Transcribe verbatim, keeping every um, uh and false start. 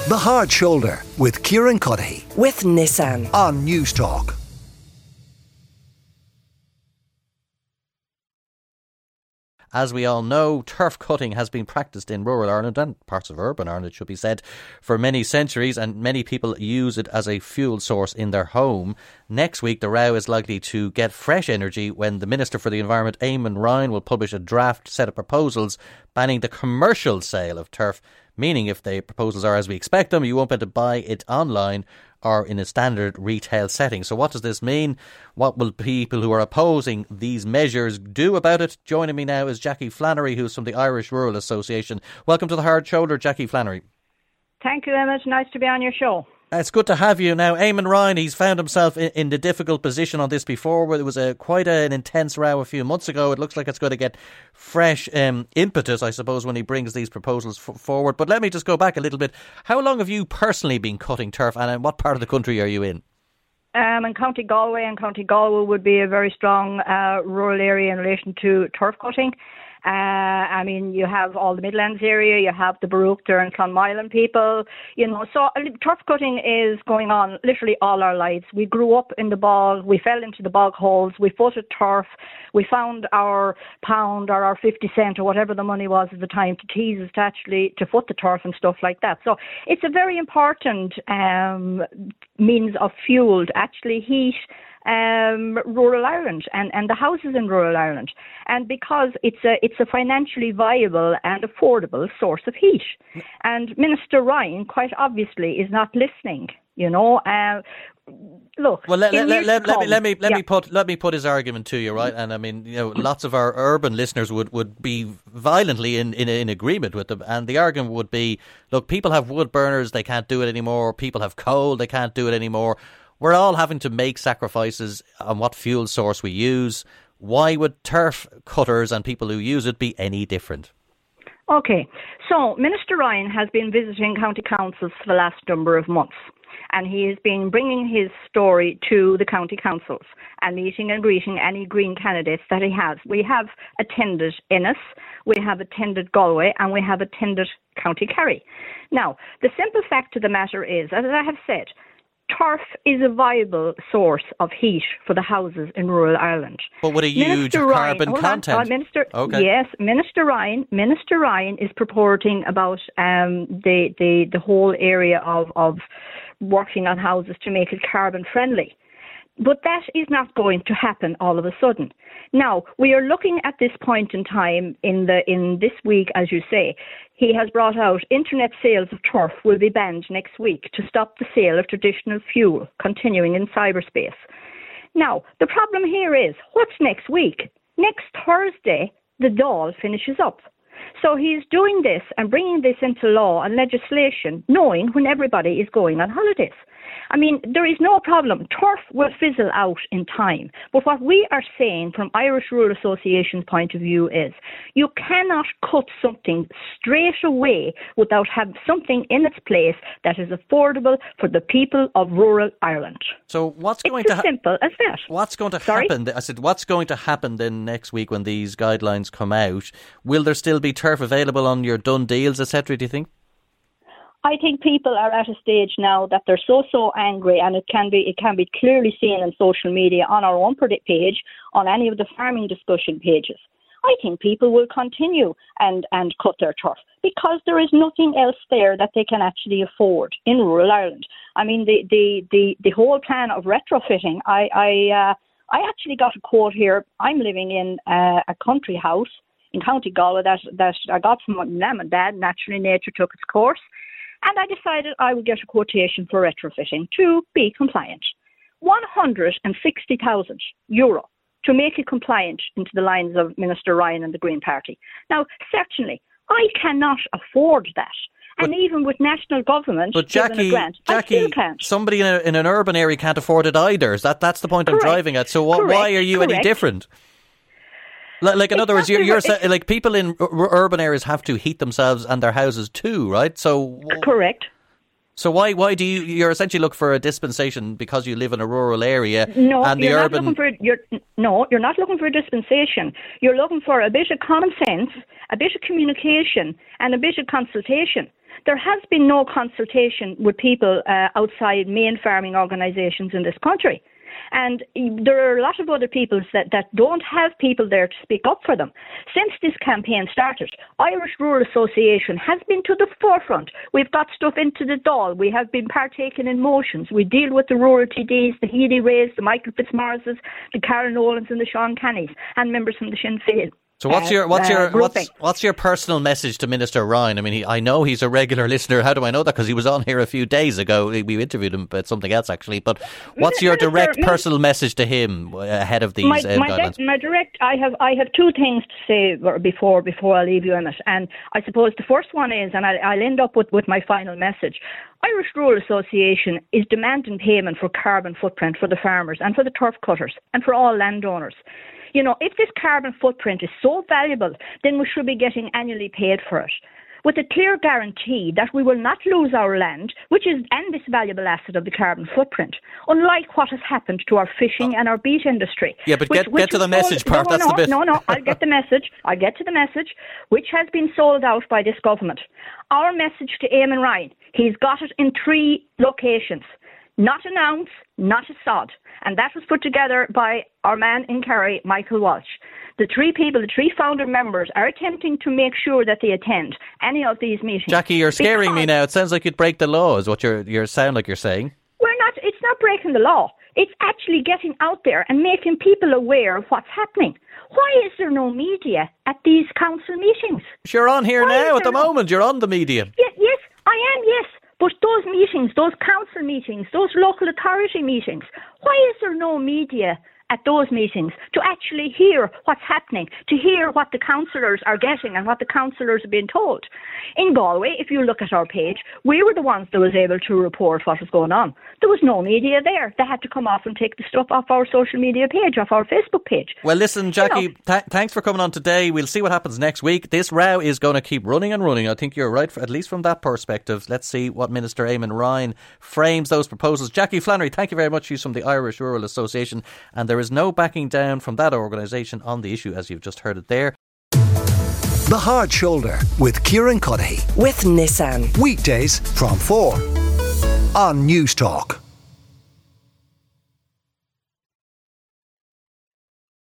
The Hard Shoulder with Kieran Cuddihy with Nissan on News Talk. As we all know, turf cutting has been practised in rural Ireland and parts of urban Ireland, it should be said, for many centuries, and many people use it as a fuel source in their home. Next week, the row is likely to get fresh energy when the Minister for the Environment, Eamon Ryan, will publish a draft set of proposals banning the commercial sale of turf, meaning if the proposals are as we expect them, you won't be able to buy it online or in a standard retail setting. So what does this mean? What will people who are opposing these measures do about it? Joining me now is Jackie Flannery, who's from the Irish Rural Association. Welcome to The Hard Shoulder, Jackie Flannery. Thank you, Emmett. Nice to be on your show. It's good to have you. Now, Eamon Ryan, he's found himself in, in the difficult position on this before, where there was a quite a, an intense row a few months ago. It looks like it's going to get fresh um, impetus, I suppose, when he brings these proposals f- forward. But let me just go back a little bit. How long have you personally been cutting turf, and in what part of the country are you in? Um, in County Galway, and County Galway would be a very strong uh, rural area in relation to turf cutting. Uh, I mean, you have all the Midlands area, you have the Baruchter and Clonmilon people, you know, so uh, turf cutting is going on literally all our lives. We grew up in the bog, we fell into the bog holes, we footed turf, we found our pound or our fifty cent or whatever the money was at the time to tease us to actually to foot the turf and stuff like that. So it's a very important um, means of fuel to actually heat Um, rural Ireland and, and the houses in rural Ireland, and because it's a it's a financially viable and affordable source of heat. And Minister Ryan, quite obviously, is not listening. You know, uh, look. Well, let, let, let, let, come, me let me let yeah. me put let me put his argument to you, right? And I mean, you know, lots of our urban listeners would, would be violently in, in in agreement with them, and the argument would be, look, people have wood burners, they can't do it anymore. People have coal, they can't do it anymore. We're all having to make sacrifices on what fuel source we use. Why would turf cutters and people who use it be any different? Okay, so Minister Ryan has been visiting county councils for the last number of months, and he has been bringing his story to the county councils and meeting and greeting any Green candidates that he has. We have attended Ennis, we have attended Galway, and we have attended County Kerry. Now, the simple fact of the matter is, as I have said, turf is a viable source of heat for the houses in rural Ireland. But with a huge Minister carbon Ryan, content. On, uh, Minister, okay. Yes, Minister Ryan. Minister Ryan is purporting about um, the, the the whole area of of working on houses to make it carbon friendly. But that is not going to happen all of a sudden. Now, we are looking at this point in time in the in this week, as you say. He has brought out internet sales of turf will be banned next week to stop the sale of traditional fuel continuing in cyberspace. Now, the problem here is, what's next week? Next Thursday, the Dáil finishes up. So he's doing this and bringing this into law and legislation, knowing when everybody is going on holidays. I mean, there is no problem. Turf will fizzle out in time. But what we are saying from Irish Rural Association's point of view is you cannot cut something straight away without having something in its place that is affordable for the people of rural Ireland. So what's going it's to as simple as that. What's going to Sorry? happen? I said, what's going to happen then next week when these guidelines come out? Will there still be turf available on your done deals, et cetera, do you think? I think people are at a stage now that they're so, so angry, and it can be it can be clearly seen in social media, on our own page, on any of the farming discussion pages. I think people will continue and, and cut their turf because there is nothing else there that they can actually afford in rural Ireland. I mean, the the, the, the whole plan of retrofitting, I I, uh, I actually got a quote here. I'm living in uh, a country house in County Galway that, that I got from my mum and dad. Naturally, nature took its course. And I decided I would get a quotation for retrofitting to be compliant. one hundred sixty thousand euro to make it compliant into the lines of Minister Ryan and the Green Party. Now, certainly, I cannot afford that. And but, even with national government but giving Jackie, a grant, Jackie, I still can't. Somebody in, a, in an urban area can't afford it either. That, that's the point Correct. I'm driving at. So what, why are you Correct. any different? Like, in it's other words, you're, you're saying, like, people in r- urban areas have to heat themselves and their houses too, right? So correct. So why why do you you're essentially looking for a dispensation because you live in a rural area? No, and the you're urban... not looking for you're no, you're not looking for a dispensation. You're looking for a bit of common sense, a bit of communication, and a bit of consultation. There has been no consultation with people uh, outside main farming organisations in this country. And there are a lot of other peoples that, that don't have people there to speak up for them. Since this campaign started, Irish Rural Association has been to the forefront. We've got stuff into the Dáil. We have been partaking in motions. We deal with the rural T Ds, the Healy Rays, the Michael Fitzmaurices, the Karen Nolans and the Sean Cannys, and members from the Sinn Féin. So what's your what's your what's what's your personal message to Minister Ryan? I mean, he, I know he's a regular listener. How do I know that? Because he was on here a few days ago. We interviewed him about something else actually. But what's your direct Minister, personal message to him ahead of these my, uh, my guidelines? De- my direct, I have I have two things to say before before I leave you, Emmett. And I suppose the first one is, and I, I'll end up with, with my final message. Irish Rural Association is demanding payment for carbon footprint for the farmers and for the turf cutters and for all landowners. You know, if this carbon footprint is so valuable, then we should be getting annually paid for it, with a clear guarantee that we will not lose our land, which is and this valuable asset of the carbon footprint, unlike what has happened to our fishing and our beet industry. Yeah, but which, get, which get to the sold, message part. No, That's no, the bit. No, no, I'll get the message. I'll get to the message, which has been sold out by this government. Our message to Eamon Ryan, he's got it in three locations. Not an ounce, not a sod. And that was put together by our man in Kerry, Michael Walsh. The three people, the three founder members, are attempting to make sure that they attend any of these meetings. Jackie, you're scaring me now. It sounds like you'd break the law, is what you're you sound like you're saying. We're not. It's not breaking the law. It's actually getting out there and making people aware of what's happening. Why is there no media at these council meetings? You're on here Why now at the no? moment. You're on the media. Yes, yes, I am, yes. But those meetings, those council meetings, those local authority meetings, why is there no media at those meetings to actually hear what's happening, to hear what the councillors are getting and what the councillors are being told? In Galway, if you look at our page, we were the ones that was able to report what was going on. There was no media there. They had to come off and take the stuff off our social media page, off our Facebook page. Well, listen, Jackie, you know, th- thanks for coming on today. We'll see what happens next week. This row is going to keep running and running. I think you're right, for, at least from that perspective. Let's see what Minister Eamon Ryan frames those proposals. Jackie Flannery, thank you very much. She's from the Irish Rural Association, and there is no backing down from that organisation on the issue, as you've just heard it there. The Hard Shoulder with Kieran Cuddihy. With Nissan. Weekdays from four on News Talk.